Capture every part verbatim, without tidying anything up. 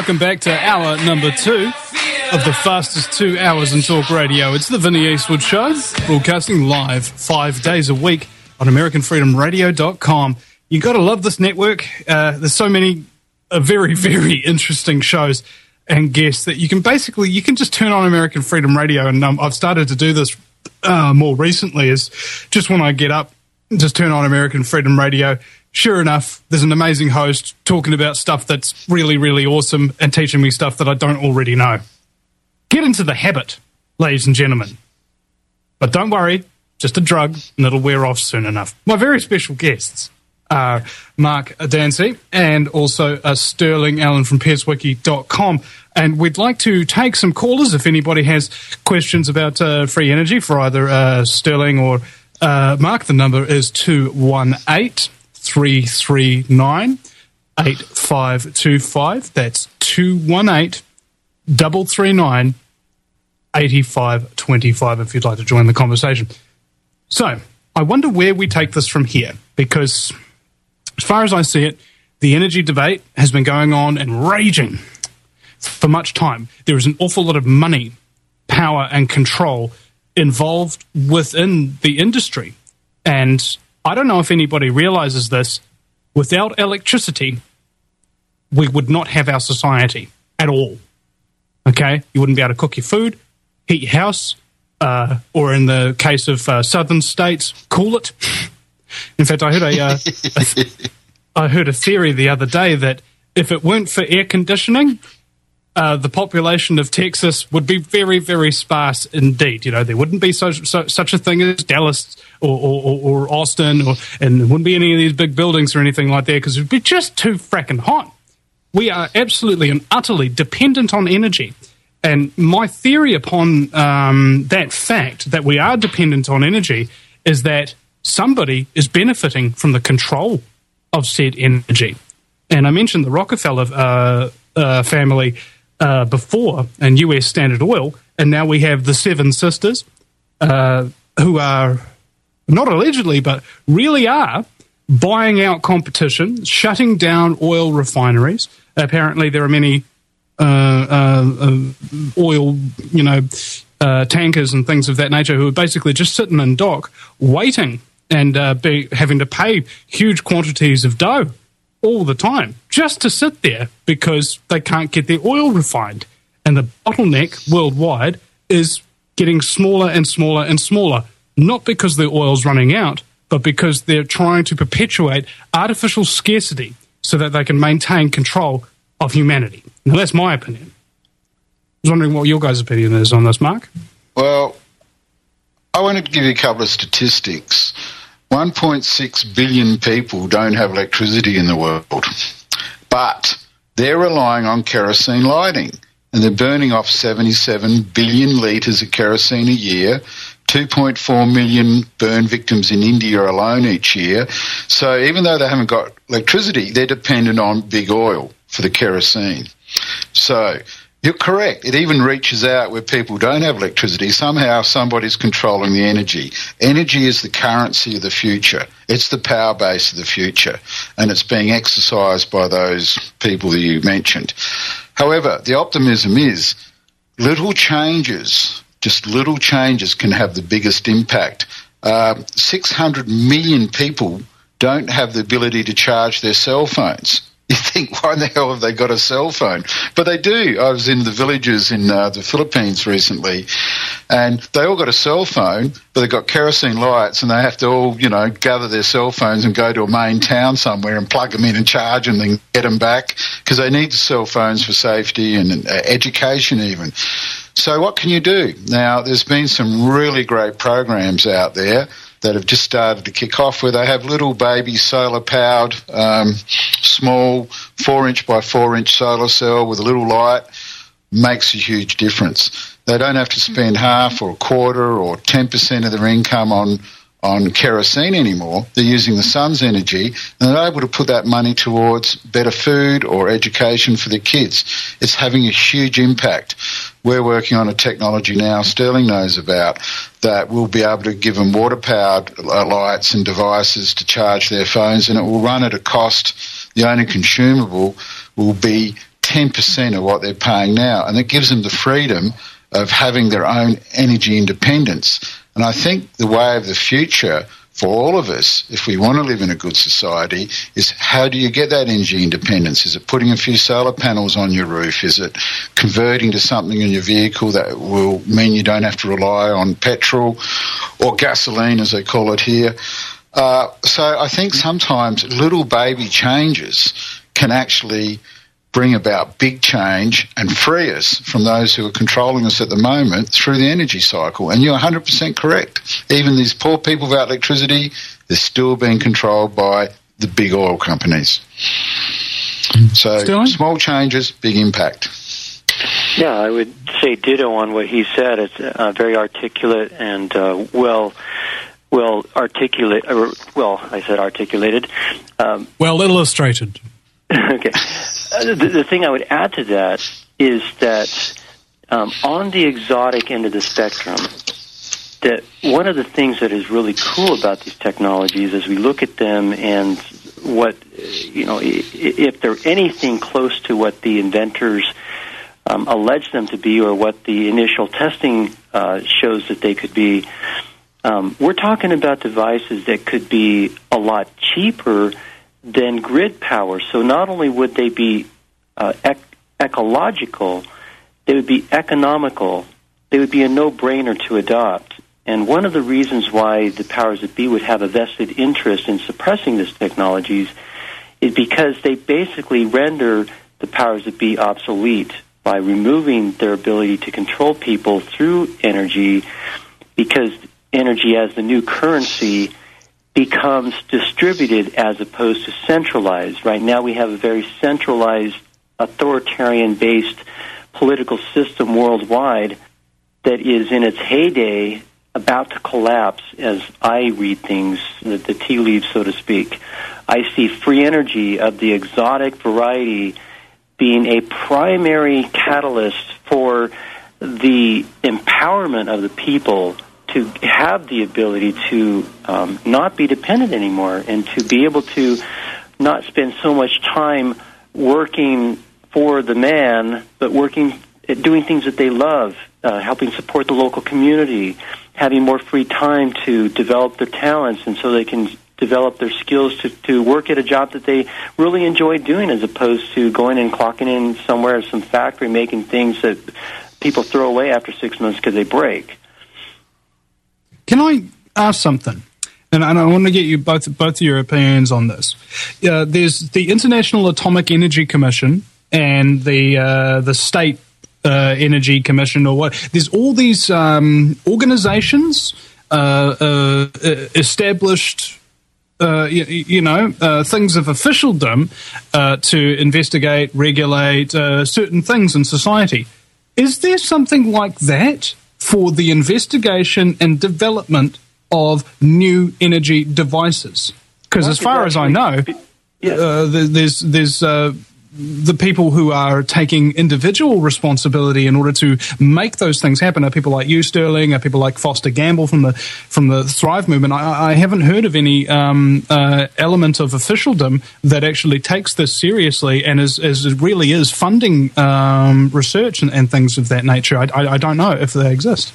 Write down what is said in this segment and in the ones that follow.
welcome back to hour number two of the fastest two hours in talk radio. It's the Vinnie Eastwood Show, broadcasting live five days a week on American Freedom Radio dot com. You got to love this network. Uh, there's so many uh, very, very interesting shows and guests that you can basically, you can just turn on American Freedom Radio, and um, I've started to do this uh, more recently, is just when I get up, just turn on American Freedom Radio. Sure enough, there's an amazing host talking about stuff that's really, really awesome and teaching me stuff that I don't already know. Get into the habit, ladies and gentlemen. But don't worry, just a drug, and it'll wear off soon enough. My very special guests are Mark Dancy and also uh, Sterling Allen from Pez Wiki dot com. And we'd like to take some callers if anybody has questions about uh, free energy for either uh, Sterling or uh, Mark. The number is two one eight, three three nine, eight five two five. That's two one eight, three three nine, eight five two five if you'd like to join the conversation. So, I wonder where we take this from here, because as far as I see it, the energy debate has been going on and raging for much time. There is an awful lot of money, power, and control involved within the industry. And I don't know if anybody realizes this. Without electricity, we would not have our society at all. Okay? You wouldn't be able to cook your food, heat your house, uh, or in the case of uh, southern states, cool it. In fact, I heard a, uh, a th- I heard a theory the other day that if it weren't for air conditioning, uh, the population of Texas would be very, very sparse indeed. You know, there wouldn't be so, so, such a thing as Dallas or, or, or Austin, or, and there wouldn't be any of these big buildings or anything like that, because it would be just too fracking hot. We are absolutely and utterly dependent on energy. And my theory upon um, that fact that we are dependent on energy is that somebody is benefiting from the control of said energy. And I mentioned the Rockefeller uh, uh, family uh, before, and U S Standard Oil, and now we have the Seven Sisters, uh, who are not allegedly, but really are buying out competition, shutting down oil refineries. Apparently there are many uh, uh, uh, oil, you know, uh, tankers and things of that nature who are basically just sitting in dock waiting and uh, be having to pay huge quantities of dough all the time just to sit there because they can't get their oil refined. And the bottleneck worldwide is getting smaller and smaller and smaller, not because their oil's running out, but because they're trying to perpetuate artificial scarcity so that they can maintain control of humanity. Now, that's my opinion. I was wondering what your guys' opinion is on this, Mark. Well, I wanted to give you a couple of statistics. one point six billion people don't have electricity in the world, but they're relying on kerosene lighting, and they're burning off seventy-seven billion litres of kerosene a year, two point four million burn victims in India alone each year. So even though they haven't got electricity, they're dependent on big oil for the kerosene. So you're correct. It even reaches out where people don't have electricity. Somehow somebody's controlling the energy. Energy is the currency of the future. It's the power base of the future, and it's being exercised by those people that you mentioned. However, the optimism is little changes, just little changes can have the biggest impact. Uh, six hundred million people don't have the ability to charge their cell phones. You think, why the hell have they got a cell phone? But they do. I was in the villages in uh, the Philippines recently, and they all got a cell phone, but they've got kerosene lights, and they have to all, you know, gather their cell phones and go to a main town somewhere and plug them in and charge them and then get them back, because they need the cell phones for safety and uh, education even. So what can you do? Now, there's been some really great programs out there that have just started to kick off, where they have little baby solar-powered, um, small four-inch by four-inch solar cell with a little light. Makes a huge difference. They don't have to spend half or a quarter or ten percent of their income on on kerosene anymore. They're using the sun's energy, and they're able to put that money towards better food or education for their kids. It's having a huge impact. We're working on a technology now Sterling knows about that will be able to give them water-powered lights and devices to charge their phones, and it will run at a cost. The only consumable will be ten percent of what they're paying now, and it gives them the freedom of having their own energy independence. And I think the way of the future for all of us, if we want to live in a good society, is how do you get that energy independence? Is it putting a few solar panels on your roof? Is it converting to something in your vehicle that will mean you don't have to rely on petrol or gasoline, as they call it here? Uh, so I think sometimes little baby changes can actually bring about big change and free us from those who are controlling us at the moment through the energy cycle. And you're one hundred percent correct. Even these poor people without electricity, they're still being controlled by the big oil companies. So Sterling? Small changes, big impact. Yeah, I would say ditto on what he said. It's uh, very articulate and uh, well well articulate. Or, well, I said articulated. Um, well illustrated. Okay. Uh, the, the thing I would add to that is that um, on the exotic end of the spectrum, that one of the things that is really cool about these technologies as we look at them and what, you know, if they're anything close to what the inventors um, allege them to be or what the initial testing uh, shows that they could be, um, we're talking about devices that could be a lot cheaper than grid power. So not only would they be uh, ec- ecological, they would be economical. They would be a no-brainer to adopt. And one of the reasons why the powers that be would have a vested interest in suppressing these technologies is because they basically render the powers that be obsolete by removing their ability to control people through energy, because energy as the new currency becomes distributed as opposed to centralized. Right now we have a very centralized, authoritarian-based political system worldwide that is in its heyday about to collapse as I read things, the, the tea leaves, so to speak. I see free energy of the exotic variety being a primary catalyst for the empowerment of the people to have the ability to um, not be dependent anymore and to be able to not spend so much time working for the man, but working at doing things that they love, uh, helping support the local community, having more free time to develop their talents and so they can develop their skills to, to work at a job that they really enjoy doing as opposed to going and clocking in somewhere in some factory making things that people throw away after six months because they break. Can I ask something? And I want to get you both both of your opinions on this. Uh, there's the International Atomic Energy Commission and the uh, the State uh, Energy Commission, or what? There's all these um, organizations uh, uh, established, uh, you, you know, uh, things of officialdom uh, to investigate, regulate uh, certain things in society. Is there something like that for the investigation and development of new energy devices? Because as far as I know, yeah. uh, there's there's uh, the people who are taking individual responsibility in order to make those things happen are people like you, Sterling, are people like Foster Gamble from the from the Thrive movement. I, I haven't heard of any um, uh, element of officialdom that actually takes this seriously and is, is it really is funding um, research and, and things of that nature. I, I, I don't know if they exist.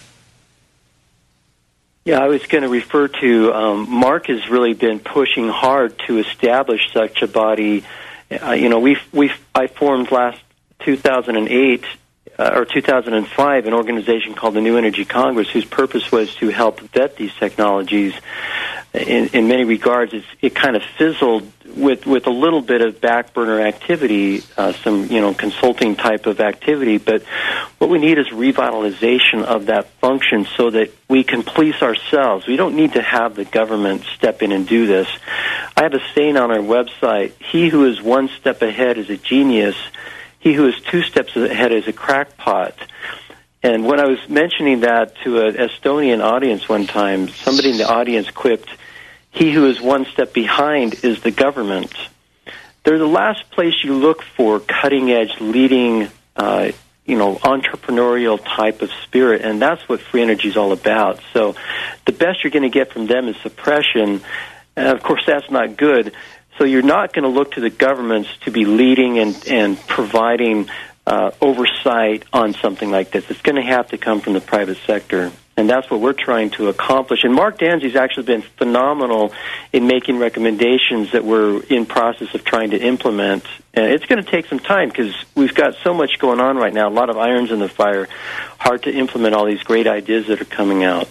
Yeah, I was going to refer to um, Mark has really been pushing hard to establish such a body. Uh, you know, we we I formed last two thousand eight uh, or two thousand five an organization called the New Energy Congress, whose purpose was to help vet these technologies. In, in many regards, it's, it kind of fizzled with with a little bit of back burner activity, uh, some you know consulting type of activity. But what we need is revitalization of that function so that we can police ourselves. We don't need to have the government step in and do this. I have a saying on our website: "He who is one step ahead is a genius. He who is two steps ahead is a crackpot." And when I was mentioning that to an Estonian audience one time, somebody in the audience quipped, "He who is one step behind is the government." They're the last place you look for cutting-edge, leading, uh, you know, entrepreneurial type of spirit, and that's what free energy is all about. So the best you're going to get from them is suppression, and of course that's not good. So you're not going to look to the governments to be leading and, and providing uh, oversight on something like this. It's going to have to come from the private sector. And that's what we're trying to accomplish. And Mark Danzy's actually been phenomenal in making recommendations that we're in process of trying to implement. And it's going to take some time because we've got so much going on right now, a lot of irons in the fire, hard to implement all these great ideas that are coming out.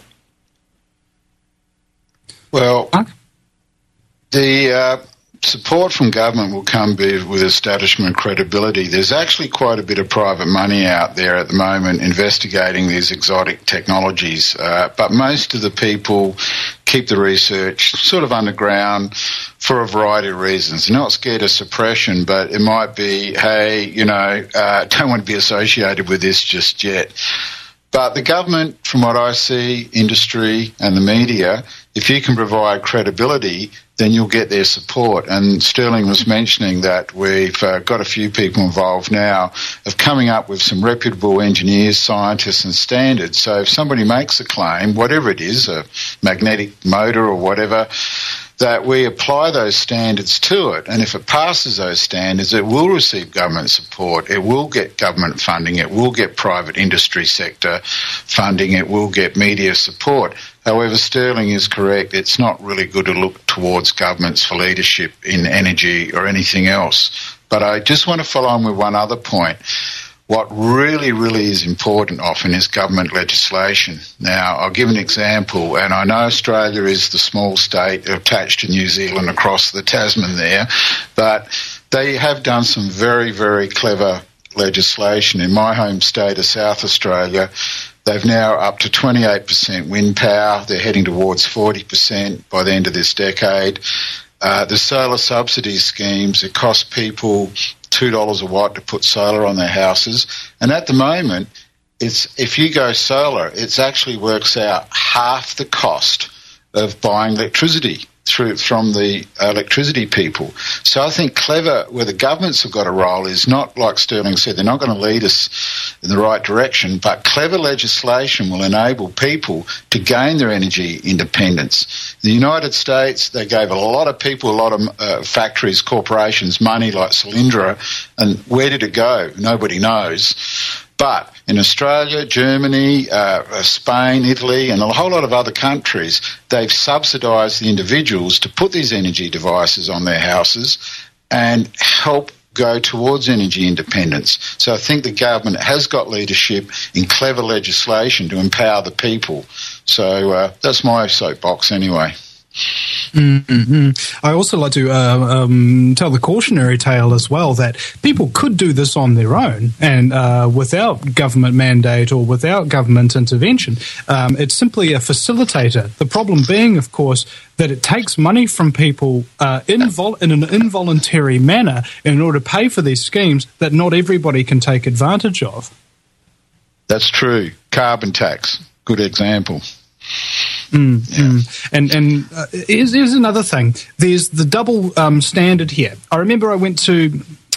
Well, the uh, support from government will come with establishment credibility. There's actually quite a bit of private money out there at the moment investigating these exotic technologies, uh, but most of the people keep the research sort of underground for a variety of reasons. They're not scared of suppression, but it might be, hey, you know, uh, don't want to be associated with this just yet. But the government, from what I see, industry and the media, if you can provide credibility, then you'll get their support. And Sterling was mentioning that we've uh, got a few people involved now of coming up with some reputable engineers, scientists and standards. So if somebody makes a claim, whatever it is, a magnetic motor or whatever, that we apply those standards to it. And if it passes those standards, it will receive government support. It will get government funding. It will get private industry sector funding. It will get media support. However, Sterling is correct. It's not really good to look towards governments for leadership in energy or anything else. But I just want to follow on with one other point. What really, really is important often is government legislation. Now, I'll give an example, and I know Australia is the small state attached to New Zealand across the Tasman there, but they have done some very, very clever legislation. In my home state of South Australia, they've now up to twenty-eight percent wind power. They're heading towards forty percent by the end of this decade. Uh, the solar subsidy schemes, it costs people two dollars a watt to put solar on their houses. And at the moment, it's if you go solar, it actually works out half the cost of buying electricity through from the electricity people. So I think clever, where the governments have got a role, is not, like Sterling said, they're not going to lead us in the right direction, but clever legislation will enable people to gain their energy independence. In the United States, they gave a lot of people, a lot of uh, factories, corporations, money like Solyndra, and where did it go? Nobody knows. But in Australia, Germany, uh, Spain, Italy, and a whole lot of other countries, they've subsidised the individuals to put these energy devices on their houses and help go towards energy independence. So I think the government has got leadership in clever legislation to empower the people. So uh, that's my soapbox anyway. Mm-hmm. I also like to uh, um, tell the cautionary tale as well that people could do this on their own and uh, without government mandate or without government intervention. Um, it's simply a facilitator. The problem being, of course, that it takes money from people uh, invol- in an involuntary manner in order to pay for these schemes that not everybody can take advantage of. That's true. Carbon tax, good example. Mm, yeah. mm. And and uh, here's, here's another thing. There's the double um, standard here. I remember I went to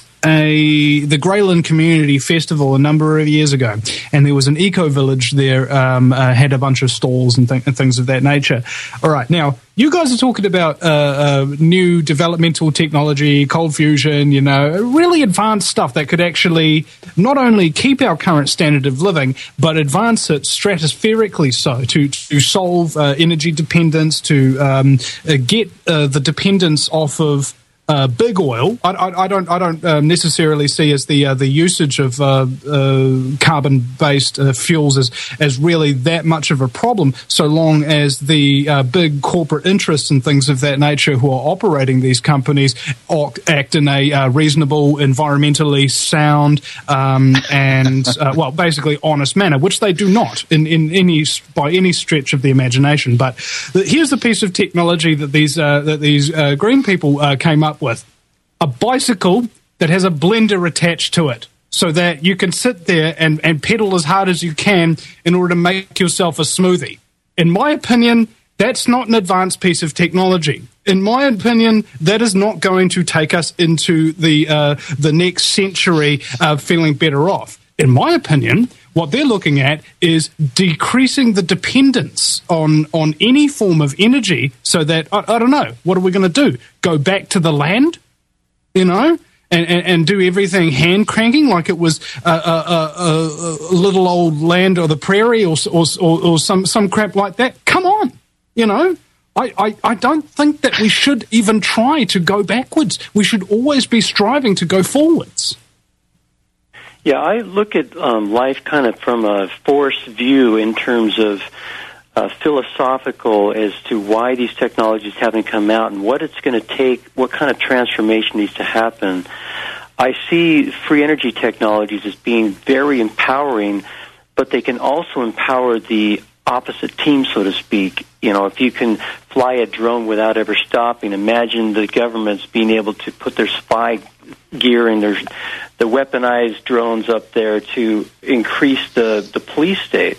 a the Greyland Community Festival a number of years ago, and there was an eco village there, um, uh, had a bunch of stalls and, th- and things of that nature. All right, now you guys are talking about uh, uh, new developmental technology, cold fusion, you know, really advanced stuff that could actually not only keep our current standard of living, but advance it stratospherically so to to solve uh, energy dependence, to um, uh, get uh, the dependence off of Uh, big oil. I, I, I don't. I don't um, necessarily see as the uh, the usage of uh, uh, carbon-based uh, fuels as as really that much of a problem, so long as the uh, big corporate interests and things of that nature who are operating these companies act in a uh, reasonable, environmentally sound, um, and uh, well, basically honest manner, which they do not in, in any by any stretch of the imagination. But the, here's the piece of technology that these uh, that these uh, green people uh, came up with: a bicycle that has a blender attached to it, so that you can sit there and, and pedal as hard as you can in order to make yourself a smoothie. In my opinion, that's not an advanced piece of technology. In my opinion, that is not going to take us into the uh, the next century uh, feeling better off. In my opinion, What they're looking at is decreasing the dependence on, on any form of energy so that, I, I don't know, what are we going to do? Go back to the land, you know, and, and, and do everything hand cranking like it was a, a, a, a little old land or the prairie or, or, or, or some, some crap like that? Come on, you know. I, I, I don't think that we should even try to go backwards. We should always be striving to go forwards. Yeah, I look at um, life kind of from a forced view in terms of uh, philosophical as to why these technologies haven't come out and what it's going to take, what kind of transformation needs to happen. I see free energy technologies as being very empowering, but they can also empower the opposite team, so to speak. You know, if you can fly a drone without ever stopping, imagine the governments being able to put their spy gear and their the weaponized drones up there to increase the, the police state.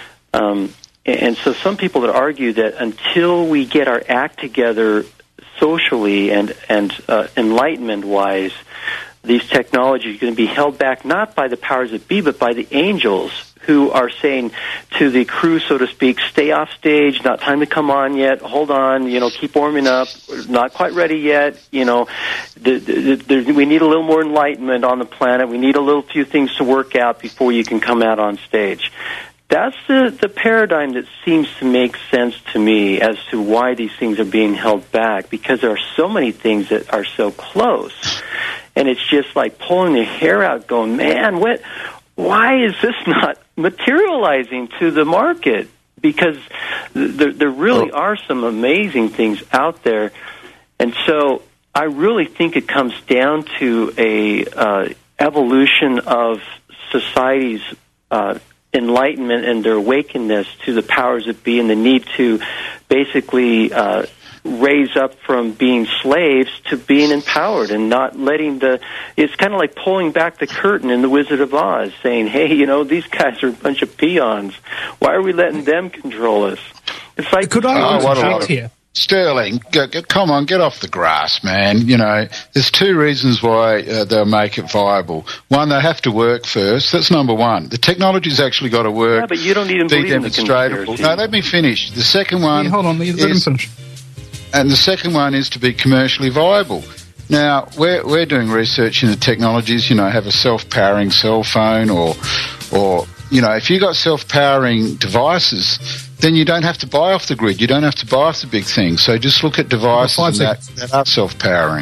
Um, and so some people would argue that until we get our act together socially and, and uh, enlightenment-wise, these technologies are going to be held back not by the powers that be, but by the angels who are saying to the crew, so to speak, stay off stage, not time to come on yet, hold on, you know, keep warming up, not quite ready yet, you know, the, the, the, we need a little more enlightenment on the planet, we need a little few things to work out before you can come out on stage. That's the, the paradigm that seems to make sense to me as to why these things are being held back, because there are so many things that are so close. And it's just like pulling your hair out going, man, what, why is this not materializing to the market? Because there, there really are some amazing things out there. And so I really think it comes down to a uh, evolution of society's uh, enlightenment and their awakeness to the powers that be, and the need to basically uh, raise up from being slaves to being empowered and not letting the... It's kind of like pulling back the curtain in The Wizard of Oz, saying, hey, you know, these guys are a bunch of peons. Why are we letting them control us? It's like... Could I oh, interject here? Sterling, go, go, come on, get off the grass, man. You know, there's two reasons why uh, they'll make it viable. One, they have to work first. That's number one. The technology's actually got to work. Yeah, but you don't even be believe in the conspiracy. No, let me finish. The second one... Yeah, hold on, let is, him finish. And the second one is to be commercially viable. Now, we're, we're doing research in the technologies, you know, have a self-powering cell phone or, or you know, if you've got self-powering devices, then you don't have to buy off the grid. You don't have to buy off the big things. So just look at devices that, that are self-powering.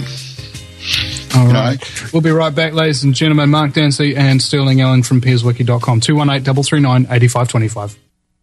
All right. Know? We'll be right back, ladies and gentlemen. Mark Dancy and Sterling Allen from Piers Wiki dot com. two one eight, three three nine, eight five two five.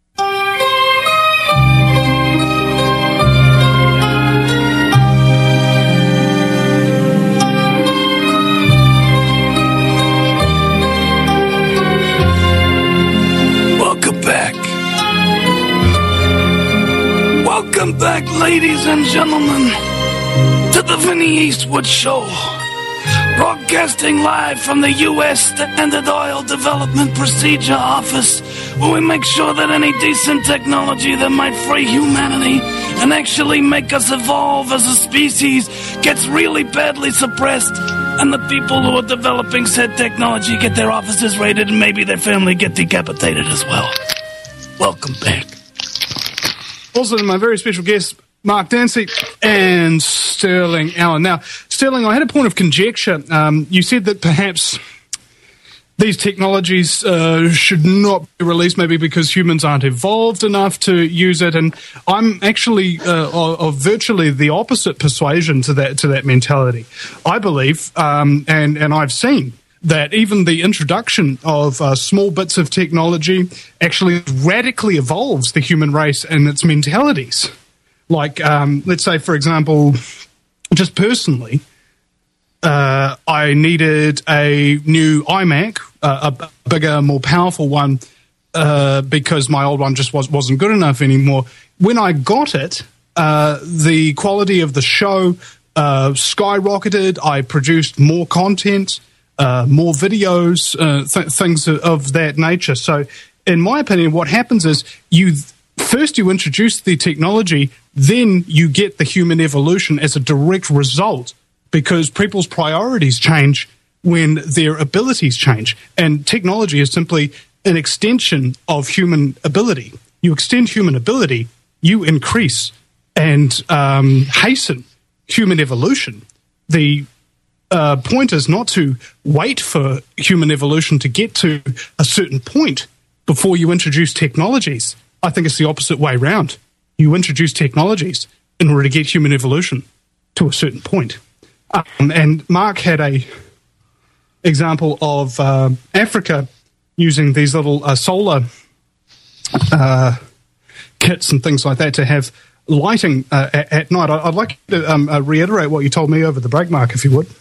Welcome back, ladies and gentlemen, to the Vinny Eastwood Show, broadcasting live from the U S Standard Oil Development Procedure Office, where we make sure that any decent technology that might free humanity and actually make us evolve as a species gets really badly suppressed, and the people who are developing said technology get their offices raided and maybe their family get decapitated as well. Welcome back. Also, my very special guests, Mark Dancy and Sterling Allen. Now, Sterling, I had a point of conjecture. Um, you said that perhaps these technologies uh, should not be released, maybe because humans aren't evolved enough to use it. And I'm actually uh, of, of virtually the opposite persuasion to that to that mentality. I believe, um, and and I've seen, that even the introduction of uh, small bits of technology actually radically evolves the human race and its mentalities. Like, um, let's say, for example, just personally, uh, I needed a new iMac, uh, a bigger, more powerful one, uh, because my old one just was, wasn't good enough anymore. When I got it, uh, the quality of the show uh, skyrocketed. I produced more content, Uh, more videos, uh, th- things of that nature. So, in my opinion, what happens is you first you introduce the technology, then you get the human evolution as a direct result, because people's priorities change when their abilities change. And technology is simply an extension of human ability. You extend human ability, you increase and um, hasten human evolution. The uh, point is not to wait for human evolution to get to a certain point before you introduce technologies. I think it's the opposite way round. You introduce technologies in order to get human evolution to a certain point. Um, and Mark had a example of uh, Africa using these little uh, solar uh, kits and things like that to have lighting uh, at, at night. I'd like to um, uh, reiterate what you told me over the break, Mark, if you would.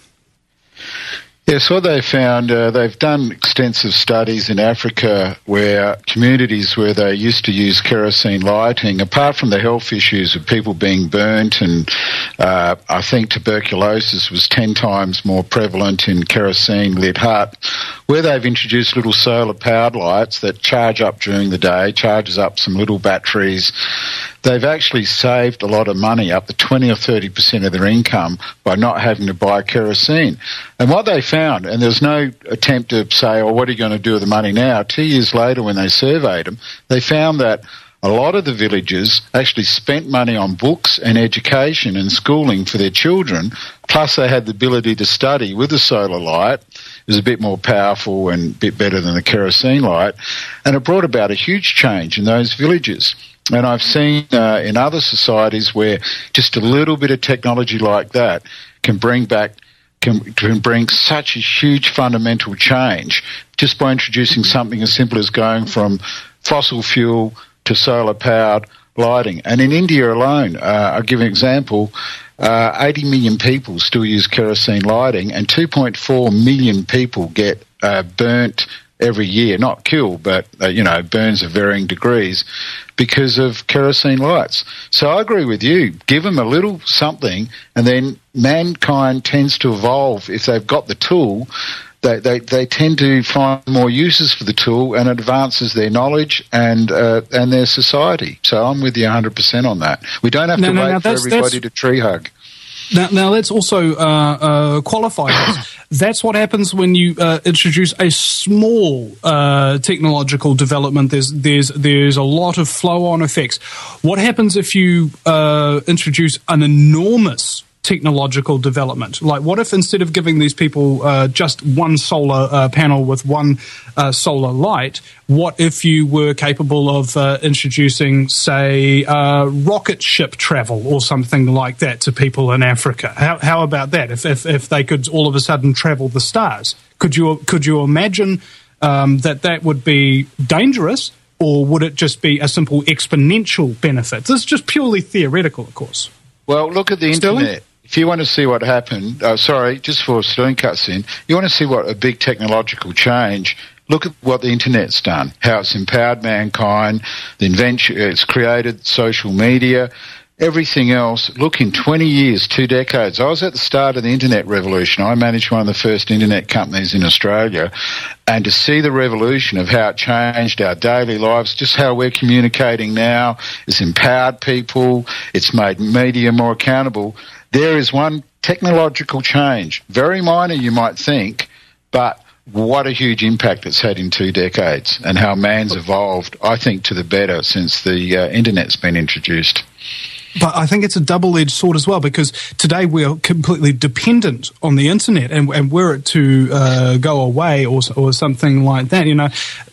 Yes, what they found, uh, they've done extensive studies in Africa where communities where they used to use kerosene lighting, apart from the health issues of people being burnt, and uh, I think tuberculosis was ten times more prevalent in kerosene-lit hut, where they've introduced little solar-powered lights that charge up during the day, charges up some little batteries. They've actually saved a lot of money, up to twenty or thirty percent of their income, by not having to buy kerosene. And what they found, and there's no attempt to say, oh, what are you going to do with the money now? Two years later, when they surveyed them, they found that a lot of the villages actually spent money on books and education and schooling for their children, plus they had the ability to study with a solar light. It was a bit more powerful and a bit better than the kerosene light, and it brought about a huge change in those villages. And I've seen uh, in other societies where just a little bit of technology like that can bring back, can, can bring such a huge fundamental change just by introducing something as simple as going from fossil fuel to solar-powered lighting. And in India alone, uh, I'll give an example, uh, eighty million people still use kerosene lighting, and two point four million people get uh, burnt every year, not killed, but, uh, you know, burns of varying degrees because of kerosene lights. So I agree with you. Give them a little something, and then mankind tends to evolve. If they've got the tool, they, they, they tend to find more uses for the tool, and it advances their knowledge and uh, and their society. So I'm with you one hundred percent on that. We don't have no, to no, wait no, for everybody to tree hug. Now, now let's also uh, uh, qualify this. That's what happens when you uh, introduce a small uh, technological development. There's there's there's a lot of flow-on effects. What happens if you uh, introduce an enormous technological development? Like, what if instead of giving these people uh, just one solar uh, panel with one uh, solar light, what if you were capable of uh, introducing, say, uh, rocket ship travel or something like that to people in Africa? How, how about that? If, if if they could all of a sudden travel the stars, could you could you imagine um, that that would be dangerous, or would it just be a simple exponential benefit? This is just purely theoretical, of course. Well, look at the Sterling? internet. If you want to see what happened, uh, sorry, just before Sterling cuts in, you want to see what a big technological change, look at what the internet's done, how it's empowered mankind, the invention, it's created social media, everything else. Look, in twenty years, two decades, I was at the start of the internet revolution. I managed one of the first internet companies in Australia, and to see the revolution of how it changed our daily lives, just how we're communicating now, it's empowered people, it's made media more accountable. There is one technological change, very minor you might think, but what a huge impact it's had in two decades, and how man's evolved, I think, to the better since the uh, internet's been introduced. But I think it's a double-edged sword as well, because today we're completely dependent on the internet, and, and were it to uh, go away or or something like that, you know,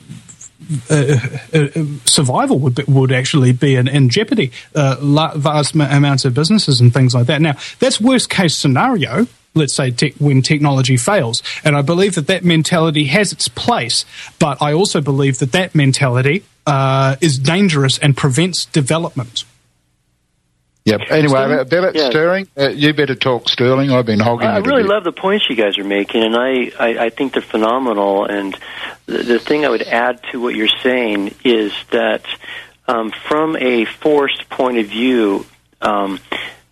Uh, uh, survival would be, would actually be in, in jeopardy. Uh, vast amounts of businesses and things like that. Now, that's worst case scenario. Let's say tech, when technology fails, and I believe that that mentality has its place. But I also believe that that mentality uh, is dangerous and prevents development. Yep. Anyway, Sterling? better, Yeah. Sterling, uh, you better talk, Sterling. I've been hogging I it a really bit. love the points you guys are making, and I, I, I think they're phenomenal. And the, the thing I would add to what you're saying is that um, from a forced point of view, um,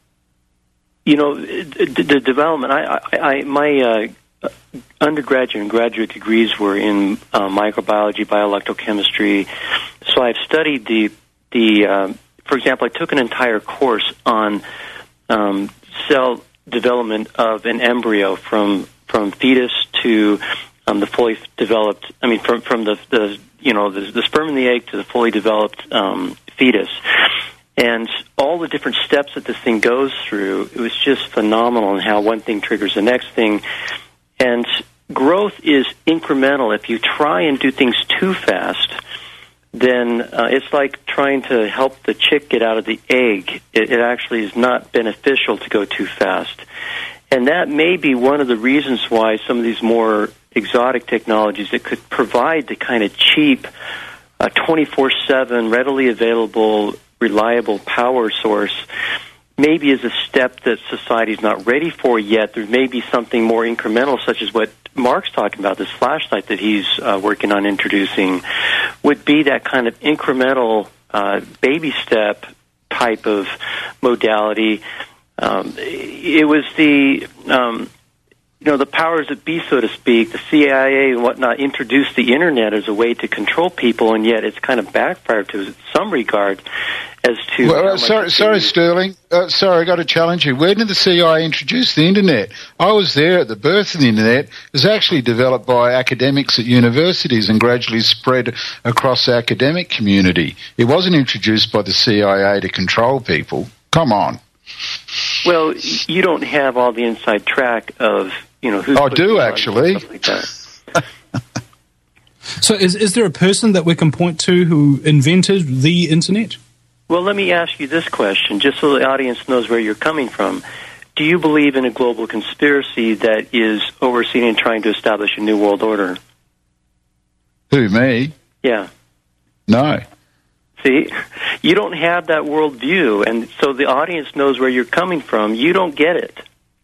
you know, the, the development, I, I, I my uh, undergraduate and graduate degrees were in uh, microbiology, bioelectrochemistry, so I've studied the, the um, for example, I took an entire course on um, cell development of an embryo from from fetus to um, the fully developed. I mean, from from the, the you know, the, the sperm and the egg to the fully developed um, fetus. And all the different steps that this thing goes through, it was just phenomenal in how one thing triggers the next thing. And growth is incremental. If you try and do things too fast, then uh, it's like trying to help the chick get out of the egg. It, it actually is not beneficial to go too fast. And that may be one of the reasons why some of these more exotic technologies that could provide the kind of cheap, uh, twenty-four seven, readily available, reliable power source maybe is a step that society's not ready for yet. There may be something more incremental, such as what Mark's talking about, this flashlight that he's uh, working on introducing, would be that kind of incremental uh, baby step type of modality. Um, it was the, um, you know, the powers that be, so to speak, the C I A and whatnot, introduced the Internet as a way to control people, and yet it's kind of backfired to some regard as to... Well, uh, sorry, sorry, Sterling. Uh, sorry, I got to challenge you. Where did the C I A introduce the Internet? I was there at the birth of the Internet. It was actually developed by academics at universities and gradually spread across the academic community. It wasn't introduced by the C I A to control people. Come on. Well, you don't have all the inside track of, you know, who's... I do, actually. Like that. So is, is there a person that we can point to who invented the Internet? Well, let me ask you this question, just so the audience knows where you're coming from. Do you believe in a global conspiracy that is overseeing and trying to establish a new world order? Who, me? Yeah. No. See, you don't have that worldview, and so the audience knows where you're coming from. You don't get it.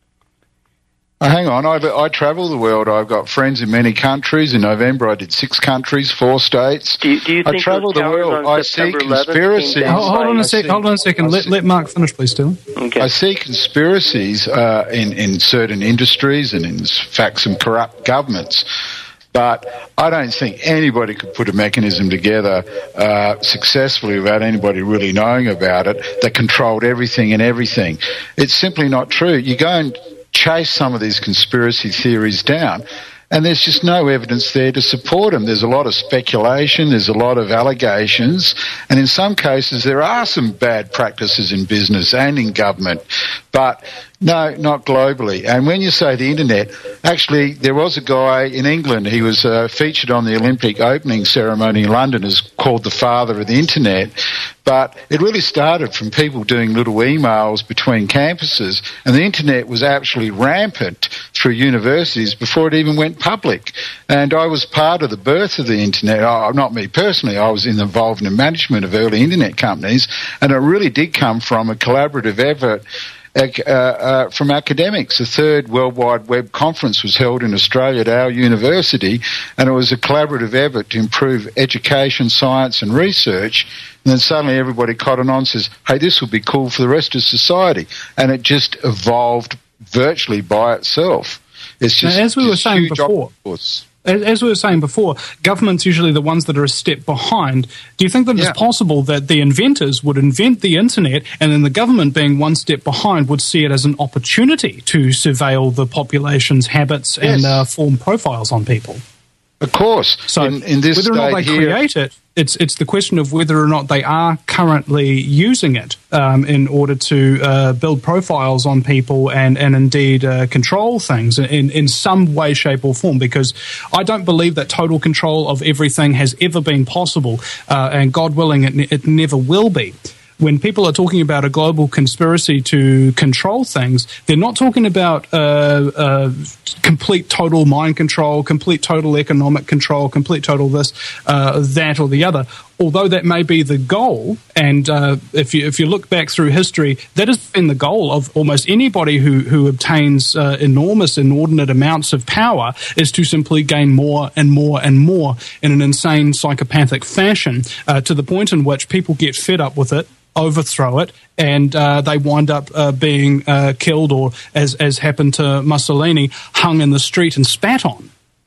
Oh, hang on, I, I travel the world. I've got friends in many countries. In November, I did six countries, four states. Do you, do you think I travel those the world. on I see September conspiracies. Hold, hold on a sec. Hold on a second. Let, let Mark finish, please, Dylan. Okay. I see conspiracies uh, in in certain industries and in fact some corrupt governments. But I don't think anybody could put a mechanism together uh, successfully without anybody really knowing about it that controlled everything and everything. It's simply not true. You go and chase some of these conspiracy theories down, and there's just no evidence there to support them. There's a lot of speculation, there's a lot of allegations, and in some cases there are some bad practices in business and in government. But no, not globally. And when you say the Internet, actually there was a guy in England, he was uh, featured on the Olympic opening ceremony in London as called the father of the Internet. But it really started from people doing little emails between campuses, and the Internet was actually rampant through universities before it even went public. And I was part of the birth of the Internet. Oh, not me personally, I was involved in the management of early Internet companies, and it really did come from a collaborative effort Uh, uh, from academics. The third World Wide Web conference was held in Australia at our university, and it was a collaborative effort to improve education, science and research. And then suddenly everybody cottoned on and says, hey, this will be cool for the rest of society. And it just evolved virtually by itself. It's just, now, as we were saying before, outputs. As we were saying before, government's usually the ones that are a step behind. Do you think that yeah. it's possible that the inventors would invent the Internet and then the government, being one step behind, would see it as an opportunity to surveil the population's habits yes. and uh, form profiles on people? Of course. So in, in this whether or not they here, create it, it's it's the question of whether or not they are currently using it um, in order to uh, build profiles on people and, and indeed uh, control things in, in some way, shape or form, because I don't believe that total control of everything has ever been possible, uh, and God willing, it, it never will be. When people are talking about a global conspiracy to control things, they're not talking about uh, uh, complete total mind control, complete total economic control, complete total this, uh, that or the other. Although that may be the goal, and uh, if you if you look back through history, that has been the goal of almost anybody who, who obtains uh, enormous, inordinate amounts of power, is to simply gain more and more and more in an insane psychopathic fashion, uh, to the point in which people get fed up with it, overthrow it, and uh, they wind up uh, being uh, killed, or, as as happened to Mussolini, hung in the street and spat on.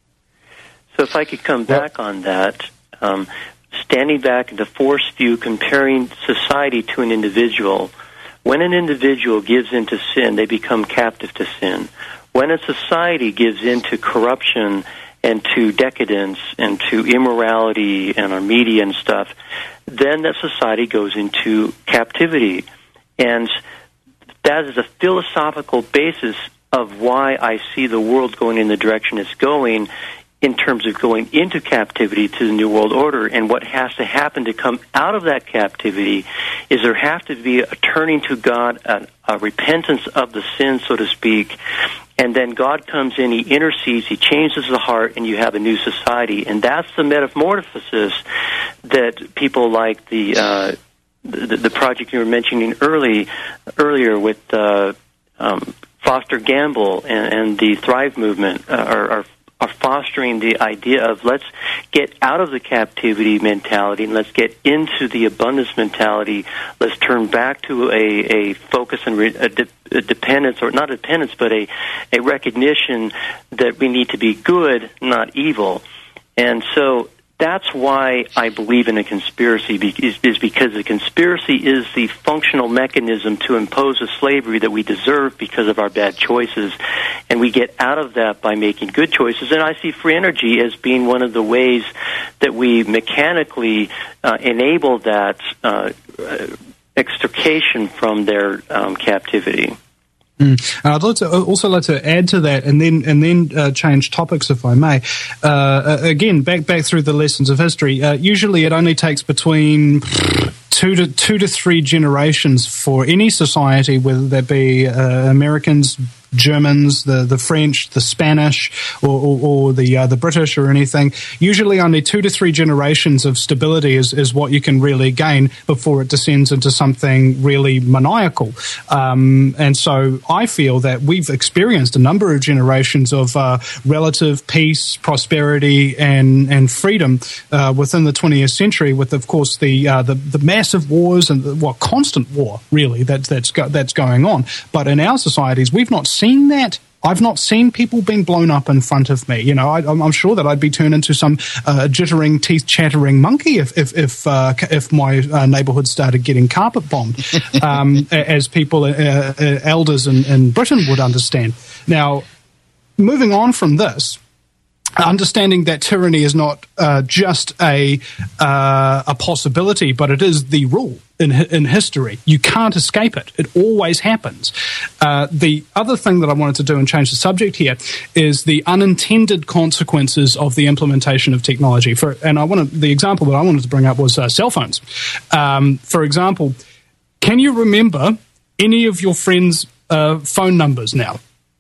So if I could come back on that, um, standing back in the force view, comparing society to an individual, when an individual gives into sin, they become captive to sin. When a society gives into corruption and to decadence and to immorality and our media and stuff, then that society goes into captivity. And that is a philosophical basis of why I see the world going in the direction it's going in terms of going into captivity to the New World Order. And what has to happen to come out of that captivity is there have to be a turning to God, a, a repentance of the sin, so to speak, and then God comes in, He intercedes, He changes the heart, and you have a new society. And that's the metamorphosis that people like the uh, the, the project you were mentioning early earlier with uh, um, Foster Gamble and, and the Thrive movement uh, are, are are fostering the idea of let's get out of the captivity mentality and let's get into the abundance mentality. Let's turn back to a, a focus and re, a, de, a dependence, or not a dependence, but a, a recognition that we need to be good, not evil. And so that's why I believe in a conspiracy, is, is because the conspiracy is the functional mechanism to impose a slavery that we deserve because of our bad choices. And we get out of that by making good choices. And I see free energy as being one of the ways that we mechanically uh, enable that uh, extrication from their um, captivity. Mm. I'd like to also like to add to that, and then and then uh, change topics, if I may. Uh, again, back back through the lessons of history. Uh, usually, it only takes between two to two to three generations for any society, whether that be uh, Americans, Germans, the, the French, the Spanish, or, or, or the uh, the British, or anything. Usually, only two to three generations of stability is, is what you can really gain before it descends into something really maniacal. Um, and so, I feel that we've experienced a number of generations of uh, relative peace, prosperity, and and freedom uh, within the twentieth century. With, of course, the uh, the, the massive wars and the, what constant war really that's that's go, that's going on. But in our societies, we've not seen that. I've not seen people being blown up in front of me. You know, I, I'm sure that I'd be turned into some uh, jittering, teeth-chattering monkey if if if, uh, if my uh, neighbourhood started getting carpet bombed, um, as people, uh, uh, elders in, in Britain would understand. Now, moving on from this, understanding that tyranny is not uh, just a uh, a possibility, but it is the rule in in history. You can't escape it. It always happens. Uh, the other thing that I wanted to do and change the subject here is the unintended consequences of the implementation of technology. For and I wanted the example that I wanted to bring up was uh, cell phones. Um, for example, can you remember any of your friends' uh, phone numbers now?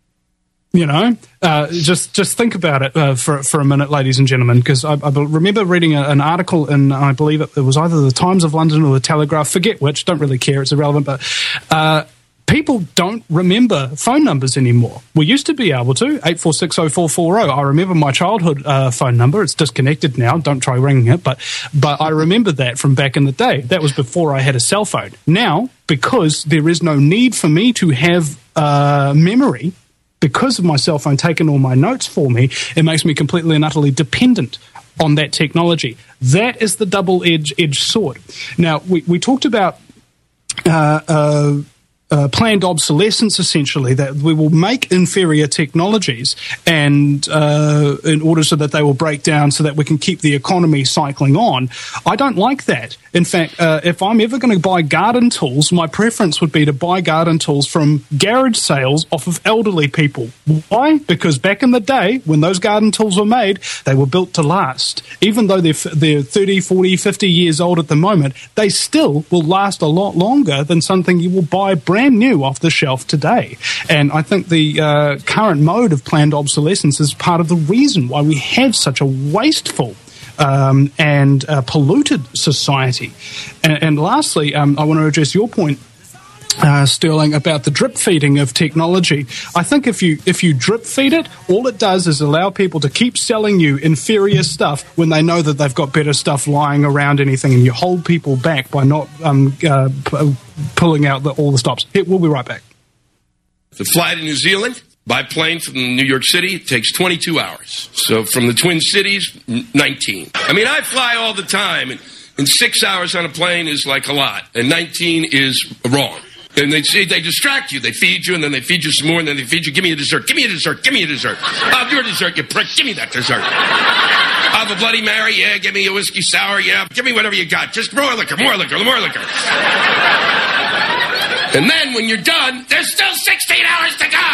You know, uh, just just think about it uh, for for a minute, ladies and gentlemen, because I, I remember reading a, an article in, I believe it, it was either the Times of London or the Telegraph, forget which, don't really care, it's irrelevant, but uh, people don't remember phone numbers anymore. We used to be able to, eight four six oh four four oh. I remember my childhood uh, phone number. It's disconnected now, don't try ringing it, but, but I remember that from back in the day. That was before I had a cell phone. Now, because there is no need for me to have uh, memory, because of my cell phone taking all my notes for me, it makes me completely and utterly dependent on that technology. That is the double-edged sword. Now, we, we talked about uh, uh, uh, planned obsolescence, essentially, that we will make inferior technologies and uh, in order so that they will break down so that we can keep the economy cycling on. I don't like that. In fact, uh, if I'm ever going to buy garden tools, my preference would be to buy garden tools from garage sales off of elderly people. Why? Because back in the day, when those garden tools were made, they were built to last. Even though they're, they're thirty, forty, fifty years old at the moment, they still will last a lot longer than something you will buy brand new off the shelf today. And I think the uh, current mode of planned obsolescence is part of the reason why we have such a wasteful Um, and uh, polluted society. And, and lastly, um, I want to address your point, uh, Sterling, about the drip feeding of technology. I think if you if you drip feed it, all it does is allow people to keep selling you inferior stuff when they know that they've got better stuff lying around anything, and you hold people back by not um, uh, p- pulling out the, all the stops. Here, we'll be right back. To fly to New Zealand by plane from New York City, it takes twenty-two hours. So from the Twin Cities, nineteen. I mean, I fly all the time, and, and six hours on a plane is like a lot, and nineteen is wrong. And they say they distract you. They feed you, and then they feed you some more, and then they feed you. Give me a dessert. Give me a dessert. Give me a dessert. Have your dessert, you prick. Give me that dessert. Have a Bloody Mary. Yeah. Give me a whiskey sour. Yeah. Give me whatever you got. Just more liquor, more liquor, more liquor. And then when you're done, there's still sixteen hours to go.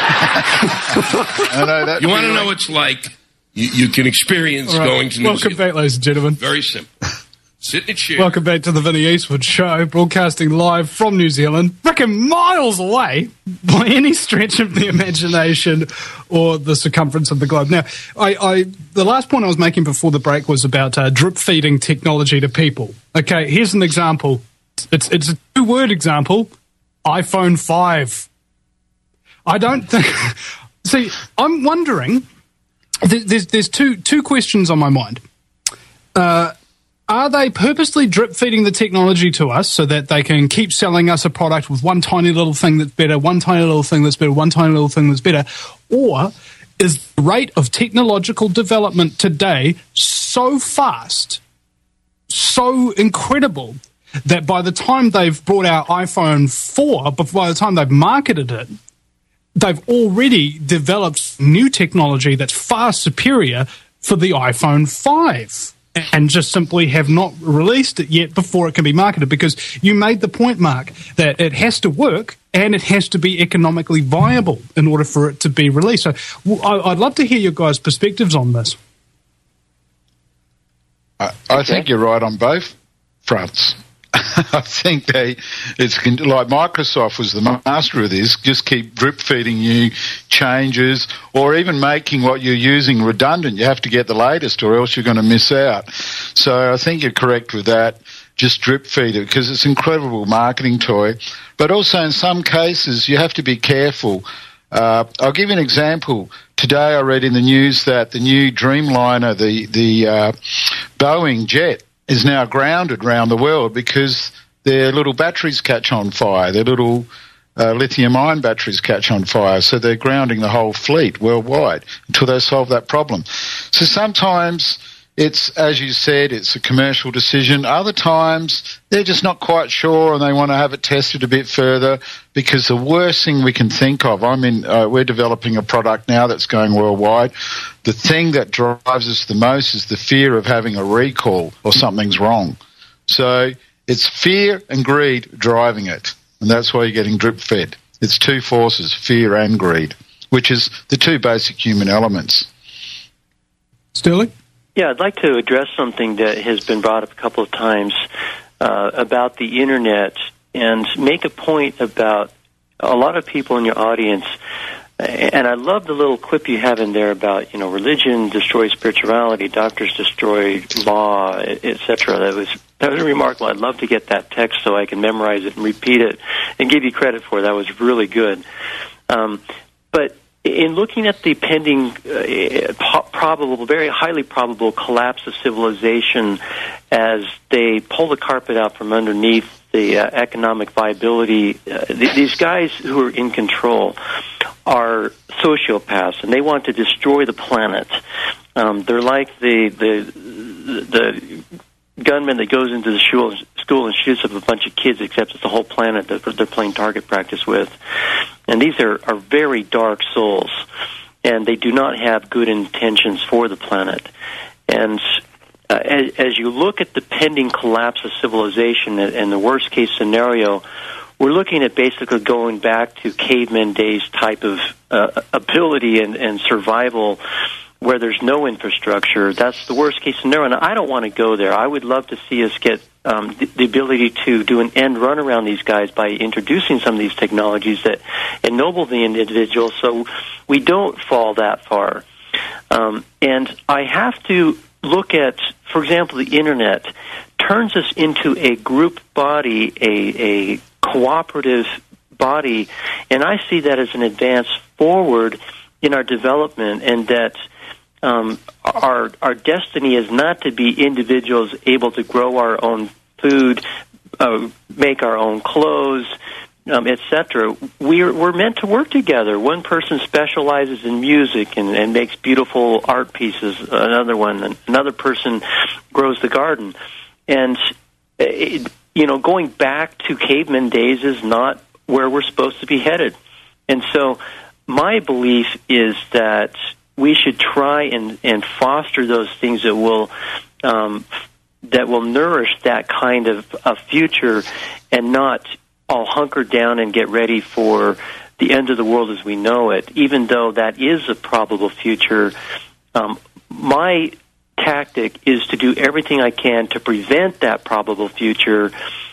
I know that. You want to know what it's like? You, you can experience right. going to New Welcome Zealand. back, ladies and gentlemen. Very simple. Sit in a chair. Welcome back to the Vinny Eastwood Show, broadcasting live from New Zealand, freaking miles away by any stretch of the imagination or the circumference of the globe. Now, I, I the last point I was making before the break was about uh, drip feeding technology to people. Okay, here's an example. It's it's a two-word example. iPhone five. I don't think... See, I'm wondering... There's there's two two questions on my mind. Uh... Are they purposely drip-feeding the technology to us so that they can keep selling us a product with one tiny little thing that's better, one tiny little thing that's better, one tiny little thing that's better? Or is the rate of technological development today so fast, so incredible, that by the time they've brought out iPhone four, but by the time they've marketed it, they've already developed new technology that's far superior for the iPhone five? And just simply have not released it yet before it can be marketed? Because you made the point, Mark, that it has to work and it has to be economically viable in order for it to be released. So I'd love to hear your guys' perspectives on this. I, I think you're right on both fronts. I think they, it's like Microsoft was the master of this, just keep drip feeding you changes or even making what you're using redundant. You have to get the latest or else you're going to miss out. So I think you're correct with that. Just drip feed it because it's an incredible marketing toy. But also in some cases you have to be careful. Uh, I'll give you an example. Today I read in the news that the new Dreamliner, the, the uh, Boeing jet, is now grounded around the world because their little batteries catch on fire. Their little uh, lithium-ion batteries catch on fire. So they're grounding the whole fleet worldwide until they solve that problem. So sometimes it's, as you said, it's a commercial decision. Other times they're just not quite sure and they want to have it tested a bit further because the worst thing we can think of, I mean, uh, we're developing a product now that's going worldwide. The thing that drives us the most is the fear of having a recall or something's wrong. So it's fear and greed driving it, and that's why you're getting drip fed. It's two forces, fear and greed, which is the two basic human elements. Sterling? Yeah, I'd like to address something that has been brought up a couple of times uh, about the Internet and make a point about a lot of people in your audience. And I love the little clip you have in there about, you know, religion destroys spirituality, doctors destroy law, et cetera. That was that was remarkable. I'd love to get that text so I can memorize it and repeat it and give you credit for it. That was really good. Um, but in looking at the pending, uh, probable, very highly probable collapse of civilization as they pull the carpet out from underneath the uh, economic viability, uh, th- these guys who are in control are sociopaths, and they want to destroy the planet. Um, they're like the the the gunman that goes into the school, school and shoots up a bunch of kids, except it's the whole planet that they're playing target practice with. And these are, are very dark souls, and they do not have good intentions for the planet. And uh, as, as you look at the pending collapse of civilization and the worst-case scenario, we're looking at basically going back to caveman days type of uh, ability and, and survival where there's no infrastructure. That's the worst-case scenario, and I don't want to go there. I would love to see us get um, the, the ability to do an end run around these guys by introducing some of these technologies that ennoble the individual so we don't fall that far. Um, and I have to look at, for example, the Internet turns us into a group body, a, a cooperative body, and I see that as an advance forward in our development, and that um, our our destiny is not to be individuals able to grow our own food, uh, make our own clothes, um, et cetera. We're we're meant to work together. One person specializes in music and, and makes beautiful art pieces. Another one, another person grows the garden, and it, you know, going back to caveman days is not where we're supposed to be headed. And so my belief is that we should try and, and foster those things that will um, that will nourish that kind of a future, and not all hunker down and get ready for the end of the world as we know it, even though that is a probable future. Um, my tactic is to do everything I can to prevent that probable future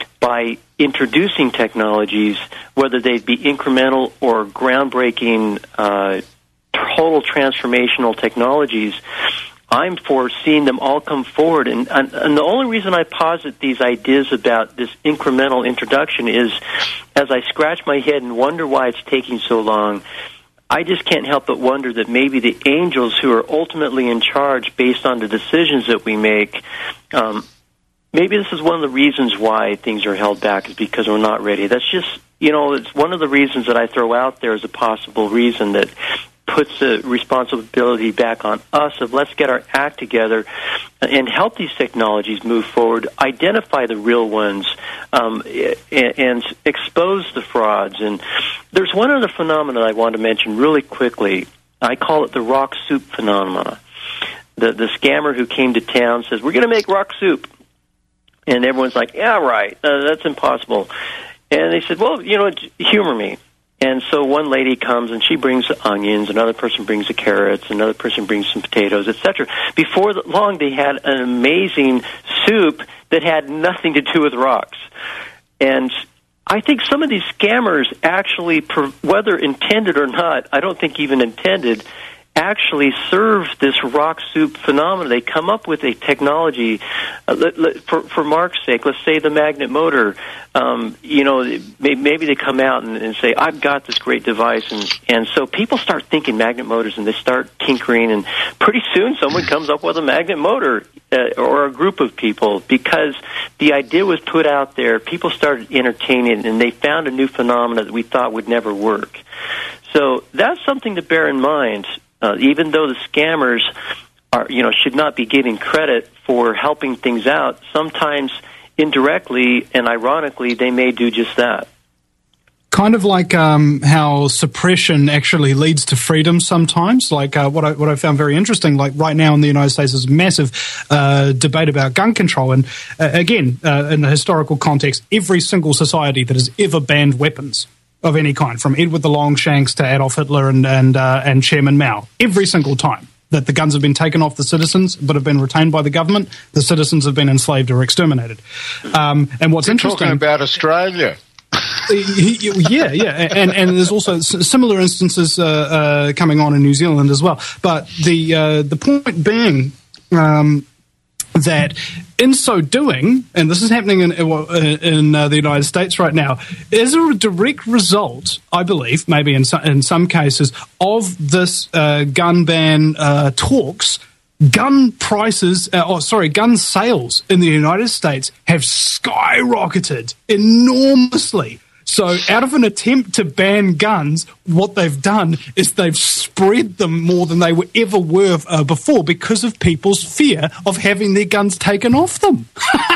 by introducing technologies, whether they be incremental or groundbreaking, uh, total transformational technologies. I'm for seeing them all come forward. And, and, and the only reason I posit these ideas about this incremental introduction is, as I scratch my head and wonder why it's taking so long, I just can't help but wonder that maybe the angels who are ultimately in charge based on the decisions that we make, um, maybe this is one of the reasons why things are held back, is because we're not ready. That's just, you know, it's one of the reasons that I throw out there as a possible reason that puts the responsibility back on us of let's get our act together and help these technologies move forward, identify the real ones, um, and, and expose the frauds. And there's one other phenomenon I want to mention really quickly. I call it the rock soup phenomena. The, the scammer who came to town says, we're going to make rock soup. And everyone's like, yeah, right, uh, that's impossible. And they said, well, you know, humor me. And so one lady comes and she brings the onions, another person brings the carrots, another person brings some potatoes, et cetera. Before long, they had an amazing soup that had nothing to do with rocks. And I think some of these scammers actually, whether intended or not, I don't think even intended, actually serve this rock soup phenomenon. They come up with a technology, uh, let, let, for, for Mark's sake, let's say the magnet motor. Um, you know, maybe, maybe they come out and, and say, I've got this great device. And, and so people start thinking magnet motors, and they start tinkering, and pretty soon someone comes up with a magnet motor, uh, or a group of people, because the idea was put out there. People started entertaining it, and they found a new phenomenon that we thought would never work. So that's something to bear in mind. Uh, even though the scammers are, you know, should not be getting credit for helping things out, sometimes indirectly and ironically, they may do just that. Kind of like um, how suppression actually leads to freedom sometimes. Like uh, what I what I found very interesting. Like right now in the United States, there's a massive uh, debate about gun control, and uh, again, uh, in the historical context, every single society that has ever banned weapons of any kind, from Edward the Longshanks to Adolf Hitler and and, uh, and Chairman Mao, every single time that the guns have been taken off the citizens but have been retained by the government, the citizens have been enslaved or exterminated. Um, and what's You're interesting talking about Australia. yeah, yeah, and and there's also similar instances uh, uh, coming on in New Zealand as well. But the uh, the point being um, that in so doing, and this is happening in in uh, the United States right now, is a direct result, I believe, maybe in some, in some cases, of this uh, gun ban uh, talks. Gun prices, uh, oh sorry, gun sales in the United States have skyrocketed enormously. So out of an attempt to ban guns, what they've done is they've spread them more than they were ever were uh, before because of people's fear of having their guns taken off them.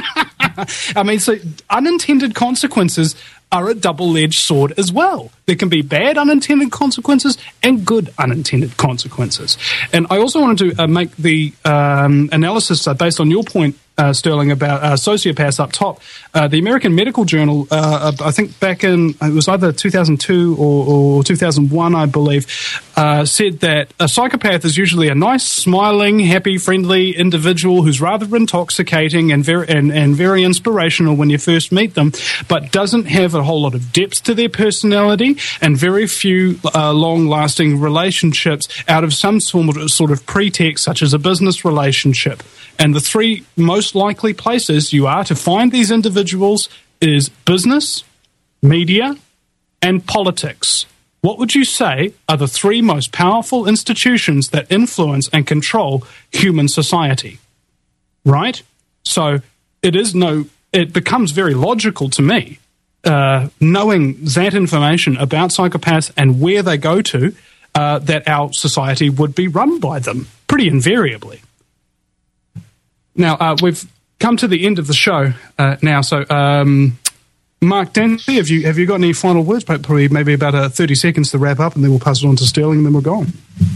I mean, so unintended consequences are a double-edged sword as well. There can be bad unintended consequences and good unintended consequences. And I also wanted to uh, make the um, analysis uh, based on your point, uh, Sterling, about uh, sociopaths up top. Uh, the American Medical Journal, uh, I think back in, it was either two thousand two or, or two thousand one, I believe, uh, said that a psychopath is usually a nice, smiling, happy, friendly individual who's rather intoxicating and very, and, and very inspirational when you first meet them, but doesn't have a whole lot of depth to their personality and very few uh, long-lasting relationships out of some sort of, sort of pretext, such as a business relationship. And the three most likely places you are to find these individuals is business, media, and politics. What would you say are the three most powerful institutions that influence and control human society? Right? So it is no, it becomes very logical to me, uh, knowing that information about psychopaths and where they go to, uh, that our society would be run by them pretty invariably. Now, uh, we've come to the end of the show uh, now, so um, Mark Dempsey, have you have you got any final words? Probably maybe about uh, thirty seconds to wrap up, and then we'll pass it on to Sterling, and then we're gone.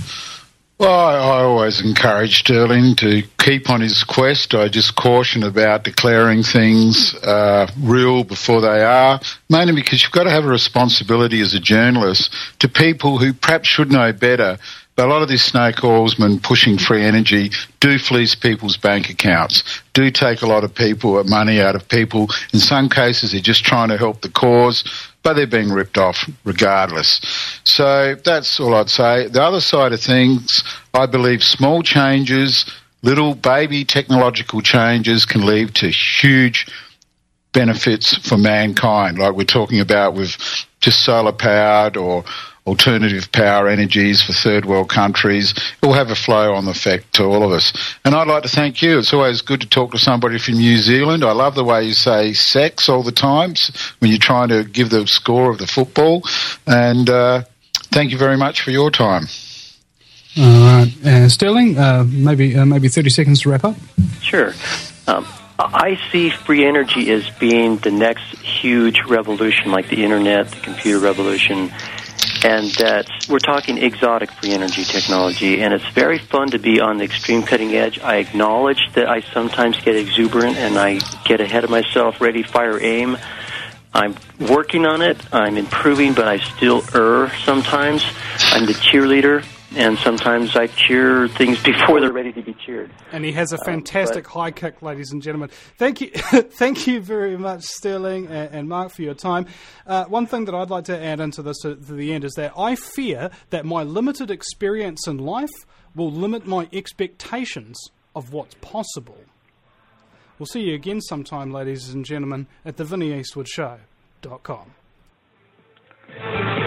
Well, I, I always encourage Sterling to keep on his quest. I just caution about declaring things uh, real before they are, mainly because you've got to have a responsibility as a journalist to people who perhaps should know better. But a lot of these snake oilsmen pushing free energy do fleece people's bank accounts, do take a lot of people, money out of people. In some cases, they're just trying to help the cause, but they're being ripped off regardless. So that's all I'd say. The other side of things, I believe small changes, little baby technological changes can lead to huge benefits for mankind, like we're talking about with just solar-powered or alternative power energies for third world countries. It will have a flow-on effect to all of us. And I'd like to thank you. It's always good to talk to somebody from New Zealand. I love the way you say sex all the time when you're trying to give the score of the football. And uh, thank you very much for your time. All right. Uh, Sterling, uh, maybe uh, maybe thirty seconds to wrap up. Sure. Um, I see free energy as being the next huge revolution, like the internet, the computer revolution. And that we're talking exotic free energy technology, and it's very fun to be on the extreme cutting edge. I acknowledge that I sometimes get exuberant and I get ahead of myself, ready, fire, aim. I'm working on it. I'm improving, but I still err sometimes. I'm the cheerleader, and sometimes I cheer things before they're ready to be cheered. And he has a fantastic um, high kick, ladies and gentlemen. Thank you thank you very much, Sterling and, and Mark, for your time. Uh, one thing that I'd like to add into this to, to the end is that I fear that my limited experience in life will limit my expectations of what's possible. We'll see you again sometime, ladies and gentlemen, at the Vinnie Eastwood Show dot com.